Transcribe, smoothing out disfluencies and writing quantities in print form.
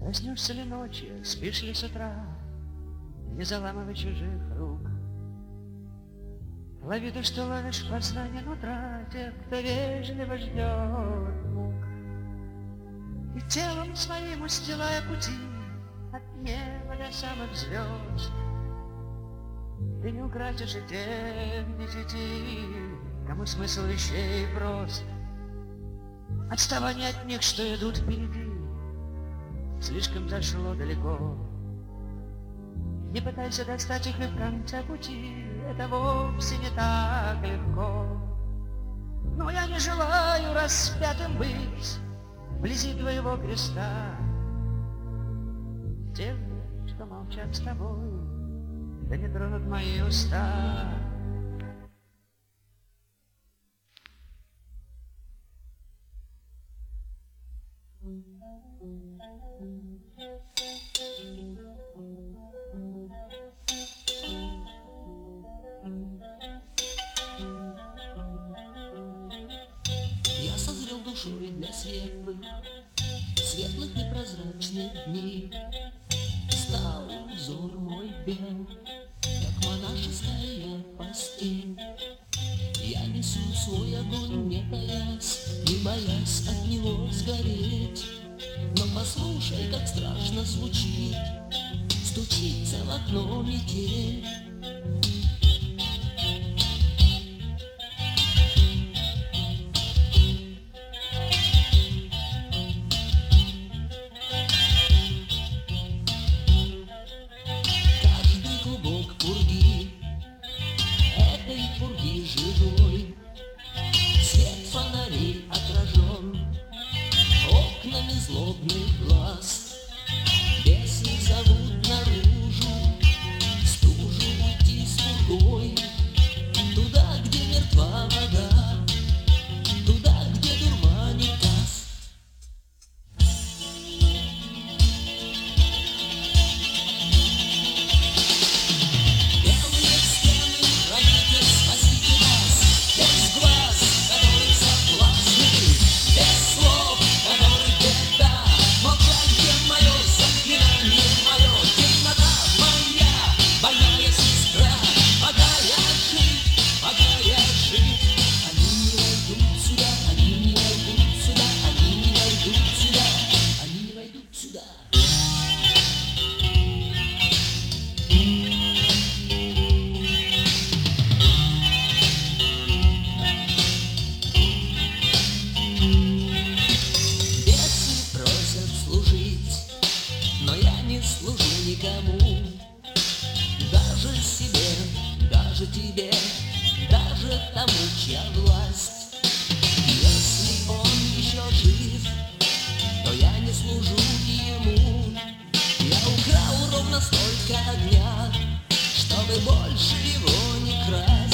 Проснешься ли ночью, спишь ли с утра, не заламывай чужих рук. Лови то, что ловишь в познании нутра тех, кто вежливо ждет мук. И телом своим устилая пути от неба до самых звезд, ты не украдешь и тех 10, кому смысл вещей прост. Отставание от них, что идут впереди, слишком зашло далеко. Не пытайся достать их и в конце пути, это вовсе не так легко. Но я не желаю распятым быть вблизи твоего креста. Тех, что молчат с тобой, да не тронут мои уста. Я созрел душой для светлых и прозрачных дней. Стал взор мой бел, как монашеская постель. Я несу свой огонь, не таясь, не боясь от него сгореть. Но послушай, как страшно звучит, стучится в окно метель. Каждый клубок пурги, этой пурги живой, свет фонарей отражен окнами злобных глаз. Бесы зовут наружу, стужу уйти с пургой, туда, где мертва вода, туда, где дурманит таз. Белые стены, храните, спасите нас, без глаз, которые согласны, без слов, которых беда. Молчание мое, заклинание мое, темнота моя, больная сестра. Могая жить, они не войдут сюда, они не войдут сюда, они не войдут сюда, они не войдут сюда. Бесы просят служить, но я не служу никому. Даже себе, даже тебе, даже тому, чья власть. Если он еще жив, то я не служу ему. Я украл ровно столько огня, чтобы больше его не красть.